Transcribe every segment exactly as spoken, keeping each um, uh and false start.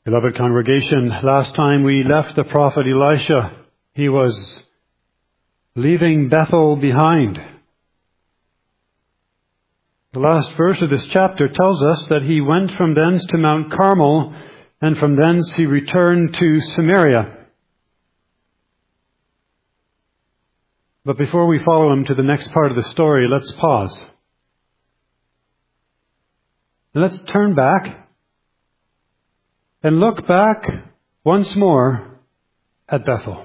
Beloved congregation, last time we left the prophet Elisha, he was leaving Bethel behind. The last verse of this chapter tells us that he went from thence to Mount Carmel, and from thence he returned to Samaria. But before we follow him to the next part of the story, let's pause. And let's turn back and look back once more at Bethel.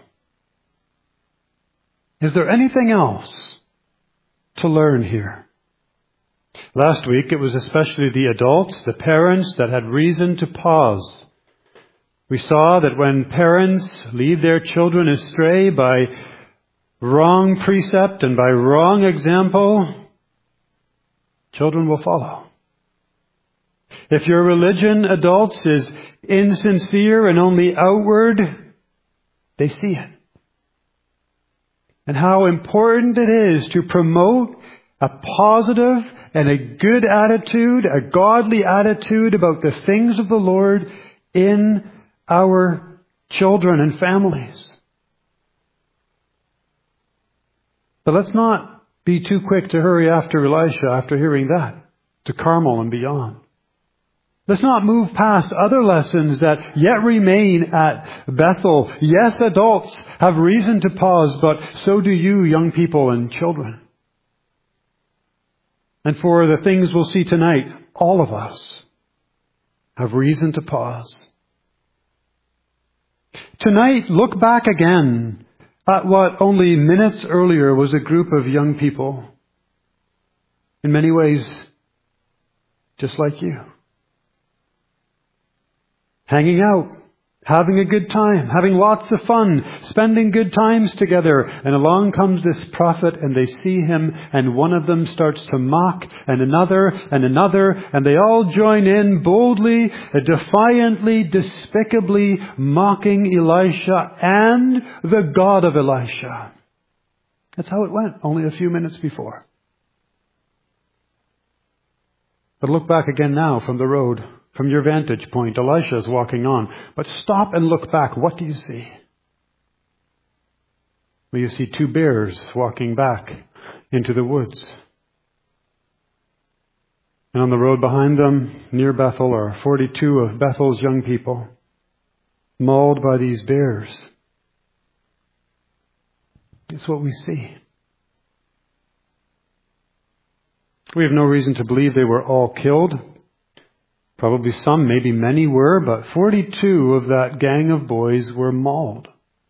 Is there anything else to learn here? Last week it was especially the adults, the parents, that had reason to pause. We saw that when parents lead their children astray by wrong precept and by wrong example, children will follow. If your religion, adults, is insincere and only outward, they see it. And how important it is to promote a positive and a good attitude, a godly attitude about the things of the Lord in our children and families. But let's not be too quick to hurry after Elisha after hearing that, to Carmel and beyond. Let's not move past other lessons that yet remain at Bethel. Yes, adults have reason to pause, but so do you, young people and children. And for the things we'll see tonight, all of us have reason to pause. Tonight, look back again at what only minutes earlier was a group of young people. In many ways, just like you. Hanging out, having a good time, having lots of fun, spending good times together. And along comes this prophet and they see him, and one of them starts to mock, and another and another, and they all join in boldly, defiantly, despicably mocking Elisha and the God of Elisha. That's how it went only a few minutes before. But look back again now from the road. From your vantage point, Elisha is walking on. But stop and look back. What do you see? Well, you see two bears walking back into the woods. And on the road behind them, near Bethel, are forty-two of Bethel's young people, mauled by these bears. It's what we see. We have no reason to believe they were all killed. Probably some, maybe many were, but forty-two of that gang of boys were mauled.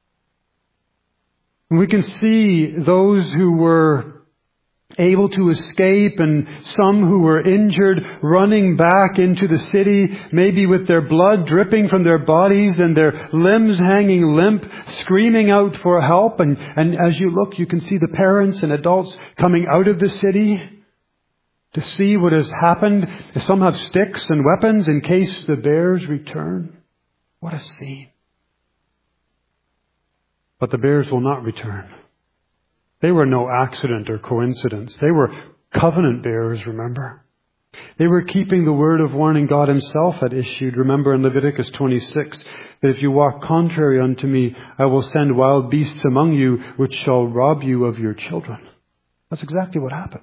And we can see those who were able to escape and some who were injured running back into the city, maybe with their blood dripping from their bodies and their limbs hanging limp, screaming out for help. And, and as you look, you can see the parents and adults coming out of the city to see what has happened. Some have sticks and weapons in case the bears return. What a scene. But the bears will not return. They were no accident or coincidence. They were covenant bears, remember? They were keeping the word of warning God himself had issued. Remember in Leviticus twenty-six, that if you walk contrary unto me, I will send wild beasts among you, which shall rob you of your children. That's exactly what happened.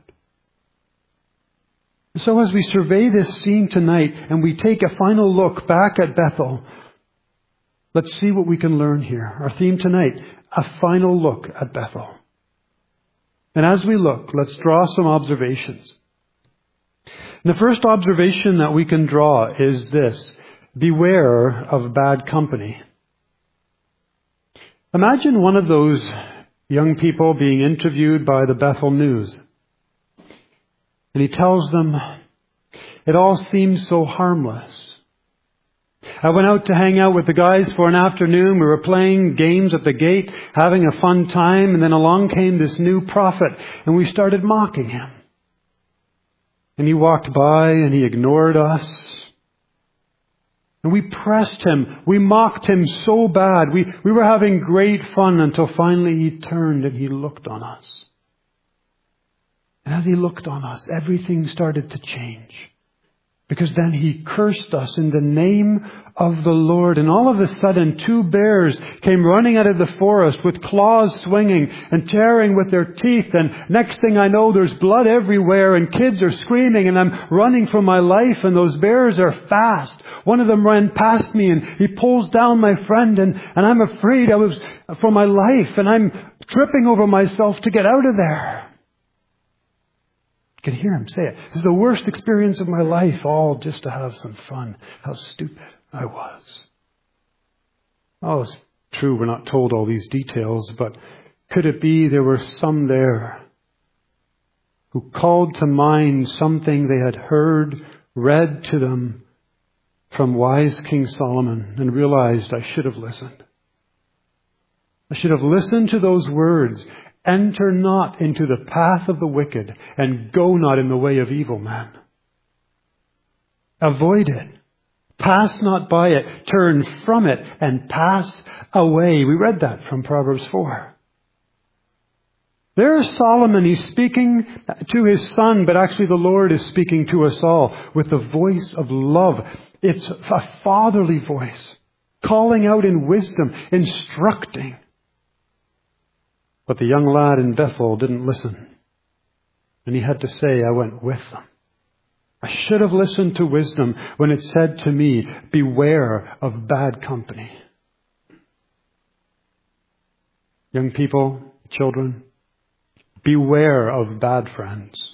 So as we survey this scene tonight and we take a final look back at Bethel, let's see what we can learn here. Our theme tonight, a final look at Bethel. And as we look, let's draw some observations. And the first observation that we can draw is this: beware of bad company. Imagine one of those young people being interviewed by the Bethel News. And he tells them, it all seems so harmless. I went out to hang out with the guys for an afternoon. We were playing games at the gate, having a fun time. And then along came this new prophet and we started mocking him. And he walked by and he ignored us. And we pressed him. We mocked him so bad. We, we were having great fun until finally he turned and he looked on us. And as he looked on us, everything started to change. Because then he cursed us in the name of the Lord. And all of a sudden, two bears came running out of the forest with claws swinging and tearing with their teeth. And next thing I know, there's blood everywhere and kids are screaming and I'm running for my life and those bears are fast. One of them ran past me and he pulls down my friend and, and I'm afraid I was for my life and I'm tripping over myself to get out of there. I can hear him say it. This is the worst experience of my life, all just to have some fun. How stupid I was. Oh, it's true, we're not told all these details, but could it be there were some there who called to mind something they had heard, read to them from wise King Solomon, and realized, I should have listened. I should have listened to those words. Enter not into the path of the wicked, and go not in the way of evil men. Avoid it. Pass not by it. Turn from it and pass away. We read that from Proverbs four. There's Solomon. He's speaking to his son, but actually the Lord is speaking to us all with the voice of love. It's a fatherly voice, calling out in wisdom, instructing. But the young lad in Bethel didn't listen. And he had to say, I went with them. I should have listened to wisdom when it said to me, beware of bad company. Young people, children, beware of bad friends.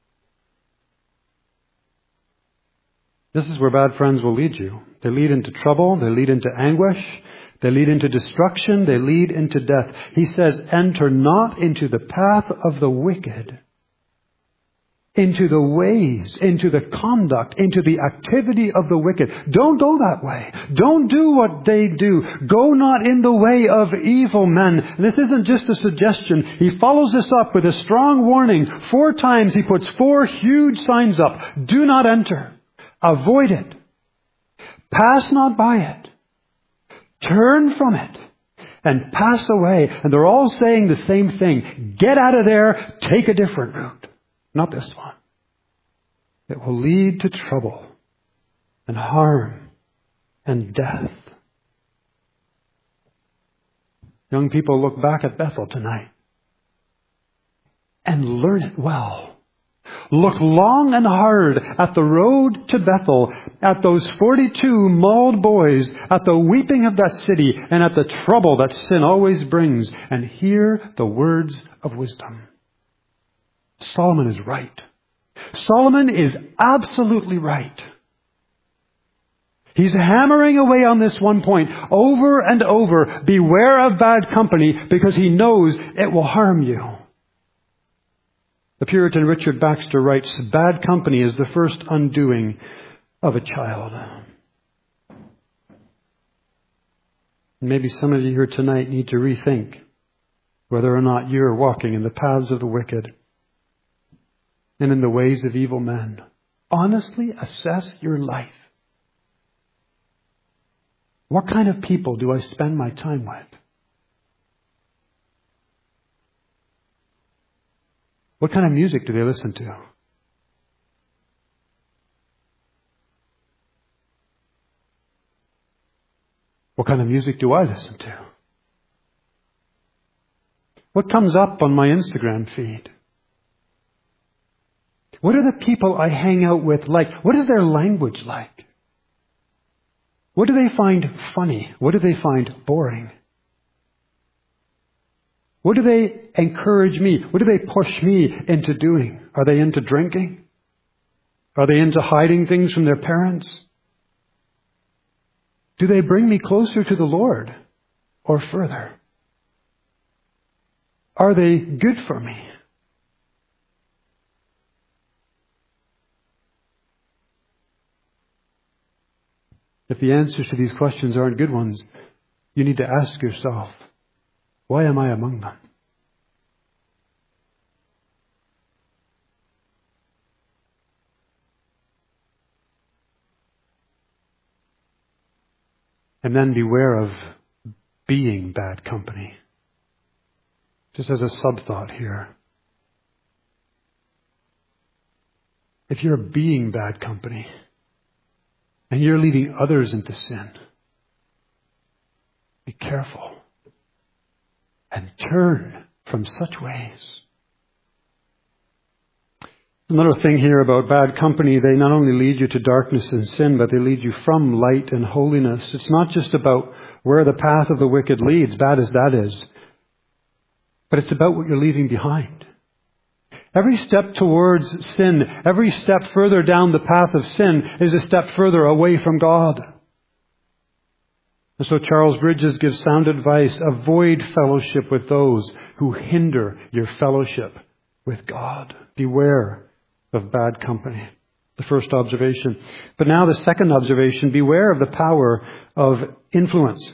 This is where bad friends will lead you. They lead into trouble. They lead into anguish. They lead into destruction. They lead into death. He says, enter not into the path of the wicked, into the ways, into the conduct, into the activity of the wicked. Don't go that way. Don't do what they do. Go not in the way of evil men. This isn't just a suggestion. He follows this up with a strong warning. Four times he puts four huge signs up. Do not enter. Avoid it. Pass not by it. Turn from it and pass away. And they're all saying the same thing. Get out of there. Take a different route. Not this one. It will lead to trouble and harm and death. Young people, look back at Bethel tonight and learn it well. Look long and hard at the road to Bethel, at those forty-two mauled boys, at the weeping of that city, and at the trouble that sin always brings, and hear the words of wisdom. Solomon is right. Solomon is absolutely right. He's hammering away on this one point over and over. Beware of bad company, because he knows it will harm you. The Puritan Richard Baxter writes, bad company is the first undoing of a child. Maybe some of you here tonight need to rethink whether or not you're walking in the paths of the wicked and in the ways of evil men. Honestly assess your life. What kind of people do I spend my time with? What kind of music do they listen to? What kind of music do I listen to? What comes up on my Instagram feed? What are the people I hang out with like? What is their language like? What do they find funny? What do they find boring? What do they encourage me? What do they push me into doing? Are they into drinking? Are they into hiding things from their parents? Do they bring me closer to the Lord or further? Are they good for me? If the answers to these questions aren't good ones, you need to ask yourself, why am I among them? And then beware of being bad company. Just as a sub-thought here. If you're being bad company, and you're leading others into sin. Be careful and turn from such ways. Another thing here about bad company, they not only lead you to darkness and sin, but they lead you from light and holiness. It's not just about where the path of the wicked leads, bad as that is, but it's about what you're leaving behind. Every step towards sin, every step further down the path of sin is a step further away from God. And so Charles Bridges gives sound advice: avoid fellowship with those who hinder your fellowship with God. Beware of bad company. The first observation. But now the second observation: beware of the power of influence.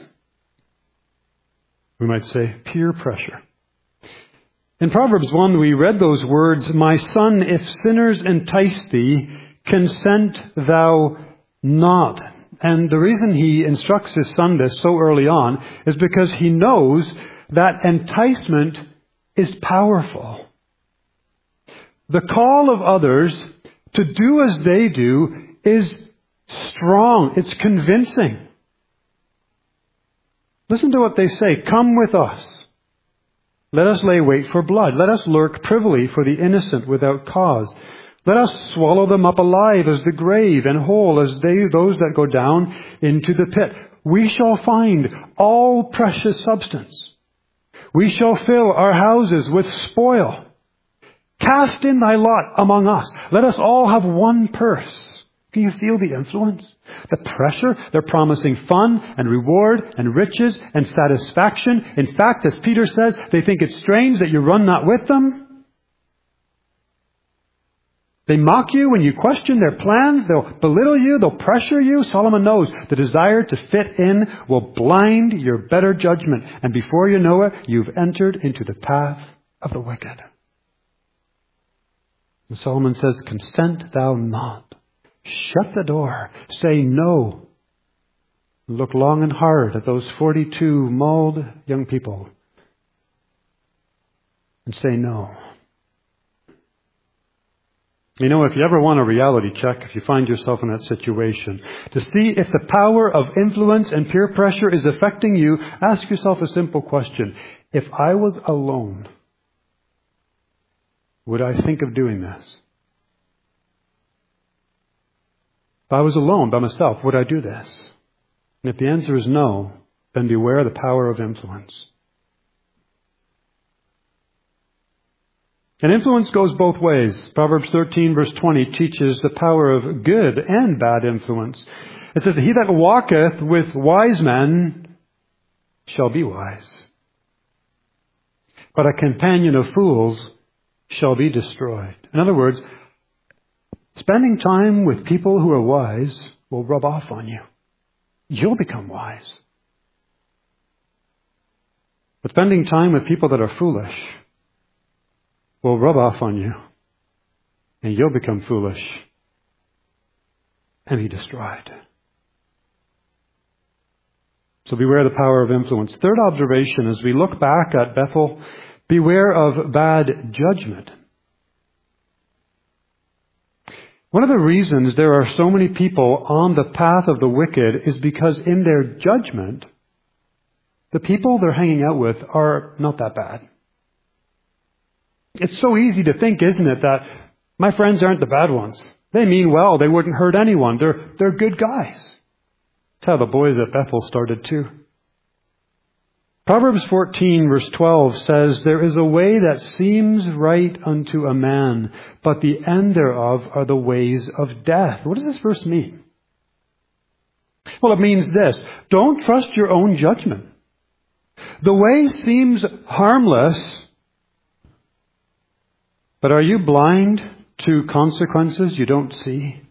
We might say peer pressure. In Proverbs one, we read those words, "My son, if sinners entice thee, consent thou not." And the reason he instructs his son this so early on is because he knows that enticement is powerful. The call of others to do as they do is strong. It's convincing. Listen to what they say. "Come with us. Let us lay wait for blood. Let us lurk privily for the innocent without cause. Let us swallow them up alive as the grave, and whole as they those that go down into the pit. We shall find all precious substance. We shall fill our houses with spoil. Cast in thy lot among us. Let us all have one purse." Can you feel the influence? The pressure? They're promising fun and reward and riches and satisfaction. In fact, as Peter says, they think it's strange that you run not with them. They mock you when you question their plans. They'll belittle you. They'll pressure you. Solomon knows the desire to fit in will blind your better judgment. And before you know it, you've entered into the path of the wicked. And Solomon says, "Consent thou not." Shut the door. Say no. Look long and hard at those forty-two mauled young people and say no. You know, if you ever want a reality check, if you find yourself in that situation, to see if the power of influence and peer pressure is affecting you, ask yourself a simple question. If I was alone, would I think of doing this? If I was alone by myself, would I do this? And if the answer is no, then beware the power of influence. And influence goes both ways. Proverbs thirteen verse twenty teaches the power of good and bad influence. It says, "He that walketh with wise men shall be wise, but a companion of fools shall be destroyed." In other words, spending time with people who are wise will rub off on you. You'll become wise. But spending time with people that are foolish will rub off on you, and you'll become foolish and be destroyed. So beware the power of influence. Third observation, as we look back at Bethel, beware of bad judgment. One of the reasons there are so many people on the path of the wicked is because in their judgment, the people they're hanging out with are not that bad. It's so easy to think, isn't it, that my friends aren't the bad ones. They mean well. They wouldn't hurt anyone. They're, they're good guys. That's how the boys at Bethel started too. Proverbs fourteen verse twelve says, "There is a way that seems right unto a man, but the end thereof are the ways of death." What does this verse mean? Well, it means this. Don't trust your own judgment. The way seems harmless, but are you blind to consequences you don't see?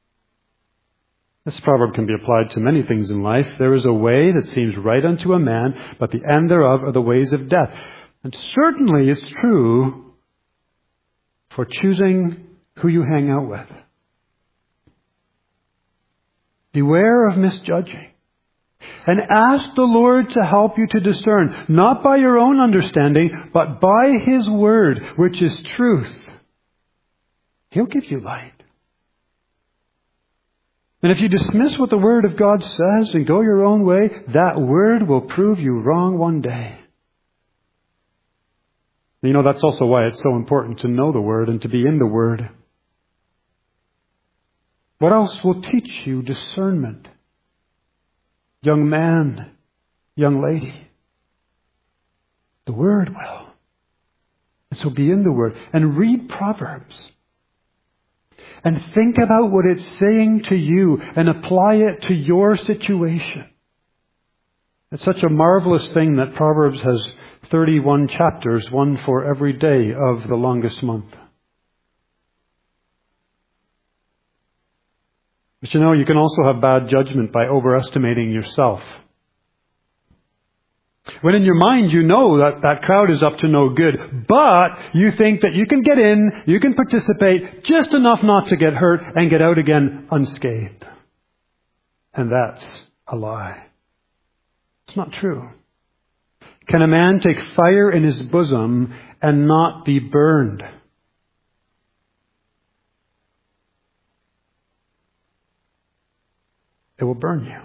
This proverb can be applied to many things in life. There is a way that seems right unto a man, but the end thereof are the ways of death. And certainly it's true for choosing who you hang out with. Beware of misjudging. And ask the Lord to help you to discern, not by your own understanding, but by His word, which is truth. He'll give you light. And if you dismiss what the Word of God says and go your own way, that Word will prove you wrong one day. You know, that's also why it's so important to know the Word and to be in the Word. What else will teach you discernment? Young man, young lady. The Word will. And so be in the Word and read Proverbs. And think about what it's saying to you and apply it to your situation. It's such a marvelous thing that Proverbs has thirty-one chapters, one for every day of the longest month. But you know, you can also have bad judgment by overestimating yourself. When in your mind you know that that crowd is up to no good, but you think that you can get in, you can participate just enough not to get hurt and get out again unscathed. And that's a lie. It's not true. Can a man take fire in his bosom and not be burned? It will burn you.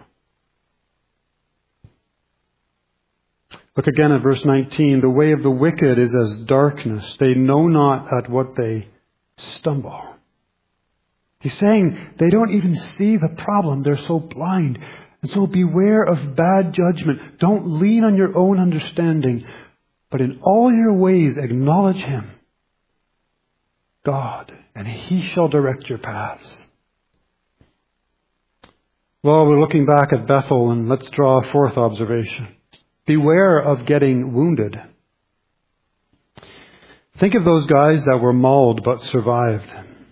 Look again at verse nineteen. The way of the wicked is as darkness. They know not at what they stumble. He's saying they don't even see the problem. They're so blind. And so beware of bad judgment. Don't lean on your own understanding, but in all your ways acknowledge Him, God, and He shall direct your paths. Well, we're looking back at Bethel, and let's draw a fourth observation. Beware of getting wounded. Think of those guys that were mauled but survived.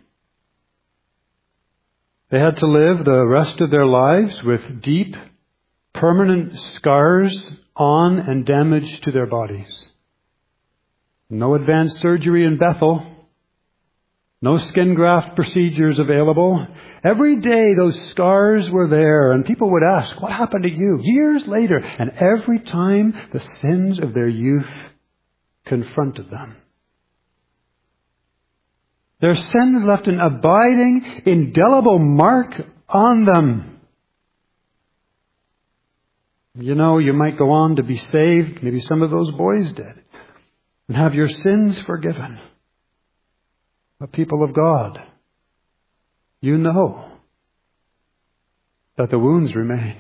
They had to live the rest of their lives with deep, permanent scars on and damage to their bodies. No advanced surgery in Bethel. No skin graft procedures available. Every day those scars were there, and people would ask, what happened to you? Years later, and every time the sins of their youth confronted them. Their sins left an abiding, indelible mark on them. You know, you might go on to be saved, maybe some of those boys did, and have your sins forgiven. But people of God, you know that the wounds remain.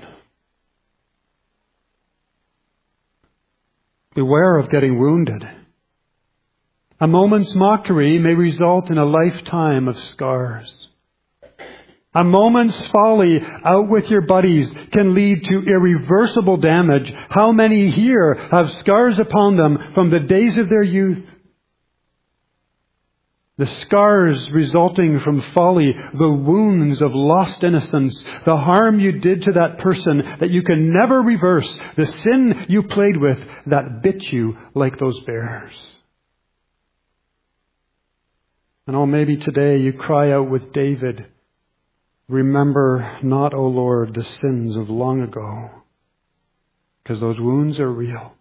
Beware of getting wounded. A moment's mockery may result in a lifetime of scars. A moment's folly out with your buddies can lead to irreversible damage. How many here have scars upon them from the days of their youth? The scars resulting from folly, the wounds of lost innocence, the harm you did to that person that you can never reverse, the sin you played with that bit you like those bears. And oh, maybe today you cry out with David, remember not, O Lord, the sins of long ago, because those wounds are real.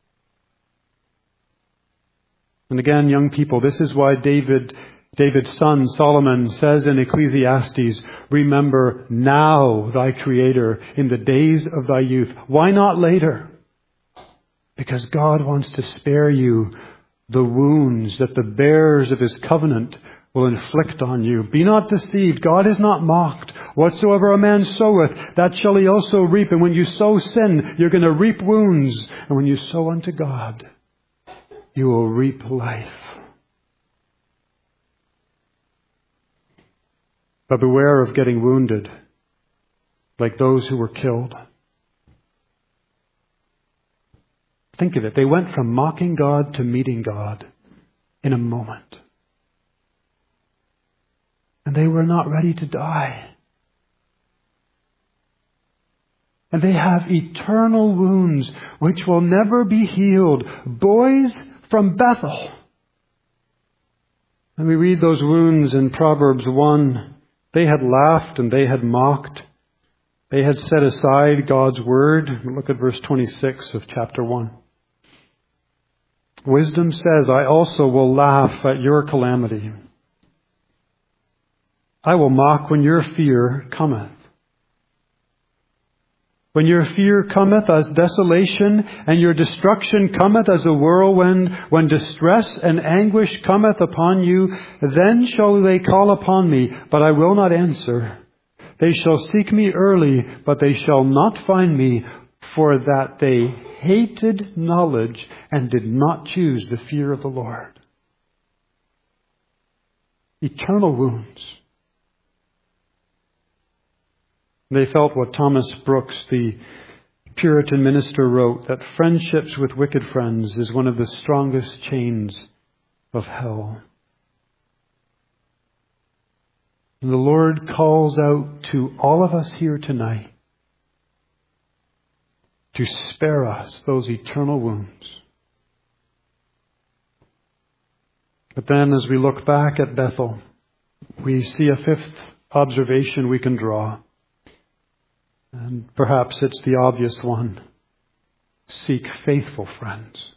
And again, young people, this is why David, David's son Solomon says in Ecclesiastes, remember now thy Creator in the days of thy youth. Why not later? Because God wants to spare you the wounds that the bears of His covenant will inflict on you. Be not deceived. God is not mocked. Whatsoever a man soweth, that shall he also reap. And when you sow sin, you're going to reap wounds. And when you sow unto God, you will reap life. But beware of getting wounded like those who were killed. Think of it. They went from mocking God to meeting God in a moment. And they were not ready to die. And they have eternal wounds which will never be healed. Boys from Bethel. And we read those wounds in Proverbs one. They had laughed and they had mocked. They had set aside God's word. Look at verse twenty-six of chapter one. Wisdom says, I also will laugh at your calamity. I will mock when your fear cometh. When your fear cometh as desolation, and your destruction cometh as a whirlwind, when distress and anguish cometh upon you, then shall they call upon me, but I will not answer. They shall seek me early, but they shall not find me, for that they hated knowledge and did not choose the fear of the Lord. Eternal wounds. They felt what Thomas Brooks, the Puritan minister, wrote, that friendships with wicked friends is one of the strongest chains of hell. And the Lord calls out to all of us here tonight to spare us those eternal wounds. But then as we look back at Bethel, we see a fifth observation we can draw. And perhaps it's the obvious one. Seek faithful friends.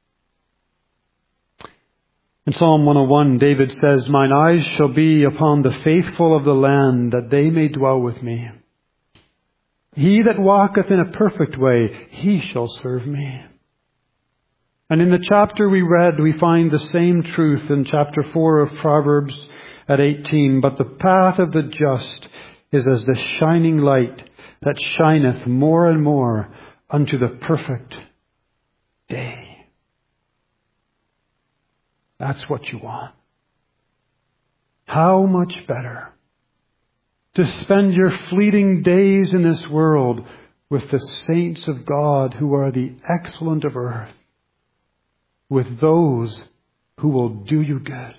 In Psalm one oh one, David says, "Mine eyes shall be upon the faithful of the land, that they may dwell with me. He that walketh in a perfect way, he shall serve me." And in the chapter we read, we find the same truth in chapter four of Proverbs at eighteen. "But the path of the just is as the shining light that shineth more and more unto the perfect day." That's what you want. How much better to spend your fleeting days in this world with the saints of God who are the excellent of earth, with those who will do you good.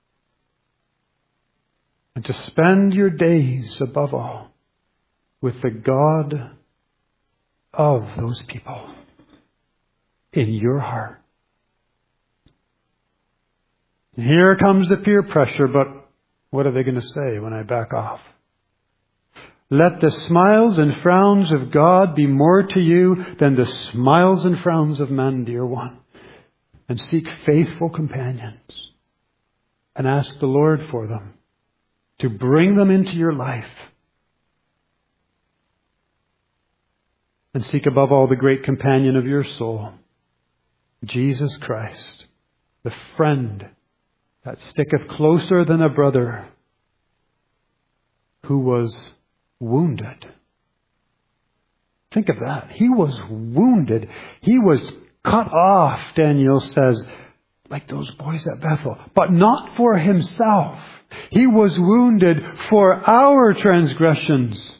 And to spend your days, above all, with the God of those people in your heart. And here comes the peer pressure, but what are they going to say when I back off? Let the smiles and frowns of God be more to you than the smiles and frowns of man, dear one. And seek faithful companions. And ask the Lord for them, to bring them into your life. And seek above all the great companion of your soul, Jesus Christ, the friend that sticketh closer than a brother, who was wounded. Think of that. He was wounded. He was cut off, Daniel says, like those boys at Bethel, but not for himself. He was wounded for our transgressions.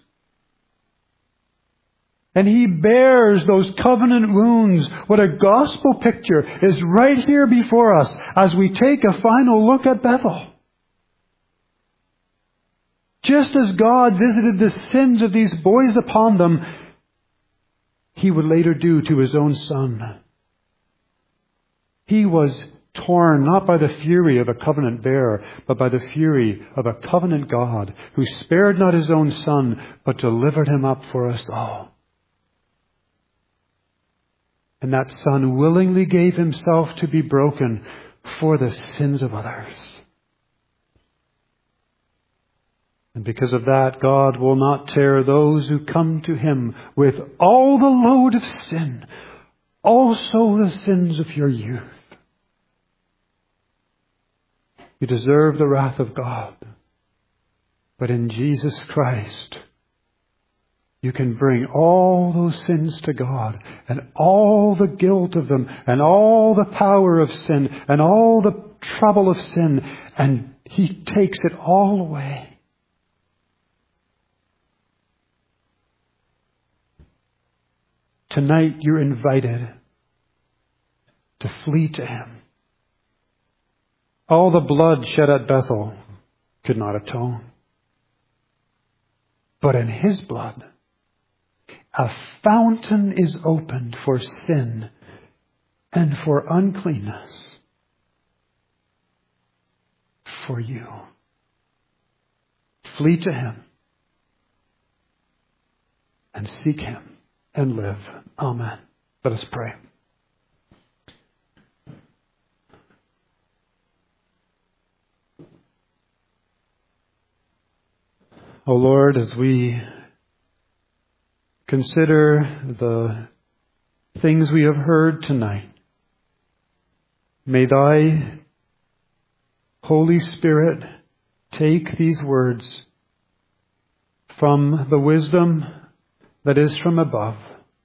And He bears those covenant wounds. What a gospel picture is right here before us as we take a final look at Bethel. Just as God visited the sins of these boys upon them, He would later do to His own Son. He was torn not by the fury of a covenant bearer, but by the fury of a covenant God, who spared not His own Son, but delivered Him up for us all. And that Son willingly gave Himself to be broken for the sins of others. And because of that, God will not tear those who come to Him with all the load of sin, also the sins of your youth. You deserve the wrath of God. But in Jesus Christ, you can bring all those sins to God, and all the guilt of them, and all the power of sin, and all the trouble of sin, and He takes it all away. Tonight you're invited to flee to Him. All the blood shed at Bethel could not atone. But in His blood, a fountain is opened for sin and for uncleanness for you. Flee to Him and seek Him and live. Amen. Let us pray. O Lord, as we consider the things we have heard tonight, may Thy Holy Spirit take these words from the wisdom that is from above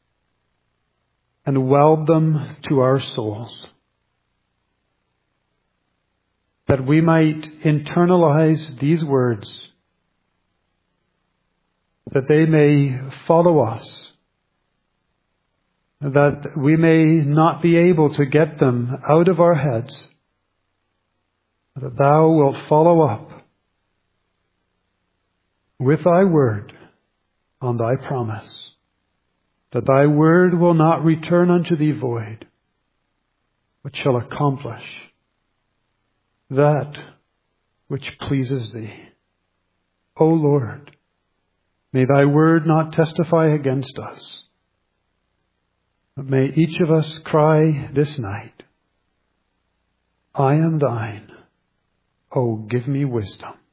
and weld them to our souls, that we might internalize these words, that they may follow us, that we may not be able to get them out of our heads, that Thou wilt follow up with Thy word on Thy promise, that Thy word will not return unto Thee void, but shall accomplish that which pleases Thee. O Lord, may Thy word not testify against us, but may each of us cry this night, I am Thine. Oh, give me wisdom.